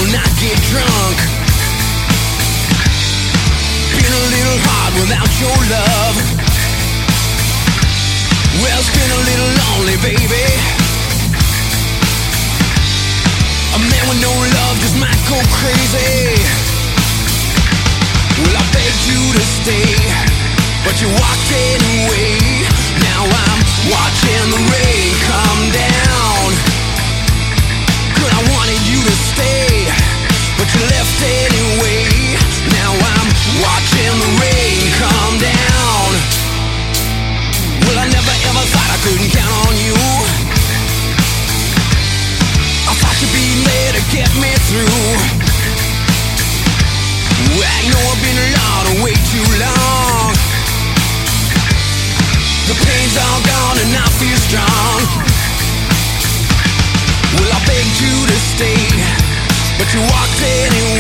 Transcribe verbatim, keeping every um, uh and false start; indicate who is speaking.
Speaker 1: not get drunk. Been a little hard without your love. Well, it's been a little lonely, baby. A man with no love just might go crazy. Well, I begged you to stay, but you walked away. Now I'm watching the rain come down. Good, I wanted you to stay, but you left anyway. Now I'm watching the rain come down. Well, I never ever thought I couldn't count on you. I thought you'd be there to get me through. I know I've been alone way too long. The pain's all gone and I feel strong. Well, I begged you to stay, but you walked anyway.